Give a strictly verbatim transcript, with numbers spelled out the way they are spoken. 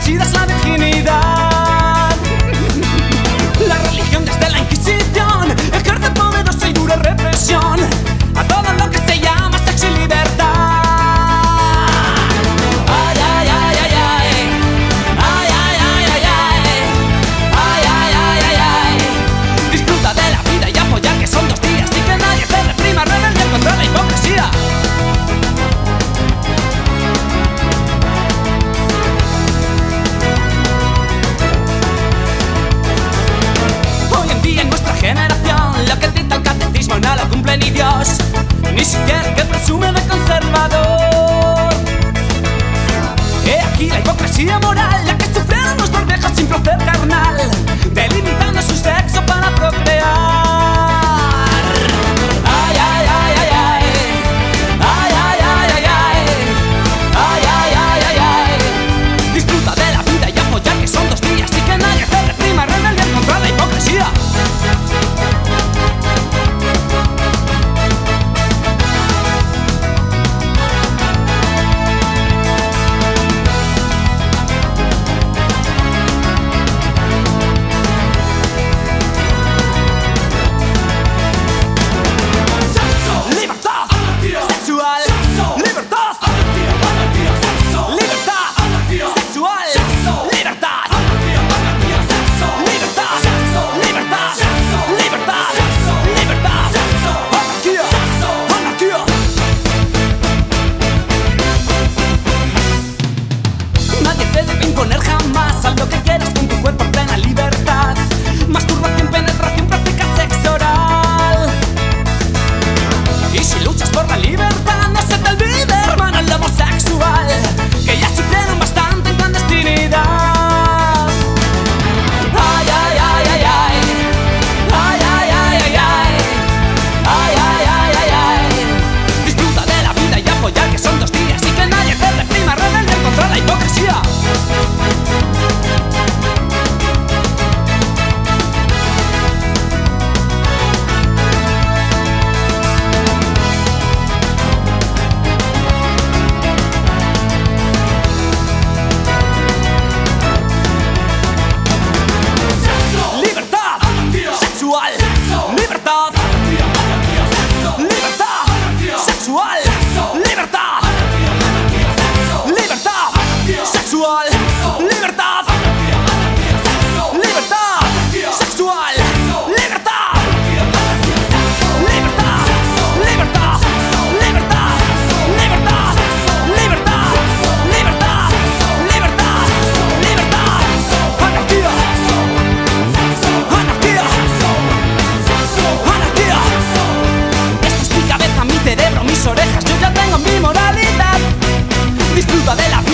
SIDA es la virginidad. La religión desde la Inquisición ejerce poderosa y dura represión a todo lo que se llama sexo y libertad. Ay, ay, ay, ay, ay. Ay, ay, ay, ay, ay. Ay, ay, ay, ay, ay. Disfruta de la vida y apoya que son dos días y que nadie te reprima, rebelde contra la hipocresía. Generación, lo que dicta el catecismo no lo cumple ni Dios, ni siquiera el que presume de conservador. He aquí la hipocresía moral, la que sufrieron nuestros viejos sin placer carnal, delimitando su sexo para procrear. Ay, ay, ay, ay, ay. Ay, ay, ay, ay, ay. Ay, ay, ay, ay, ay. Disfruta de la vida y apoya que son dos días y que nadie te reprima, rebelde contra la hipocresía. Imponer jamás a lo que quieras con tu cuerpo en plena libertad. Masturbación, penetración, práctica sexo oral. Y si luchas por la libertad, no se te olvide, hermano, el homosexual, que ya sufrieron bastante en clandestinidad. Ay, ay, ay, ay, ay. Ay, ay, ay, ay, ay. Ay, ay, ay, ay, ay. Disfruta de la vida y apoyar que son dos días y que nadie te reprima, rebelde contra la hipocresía. Orejas, yo ya tengo mi moralidad. Disfruta de la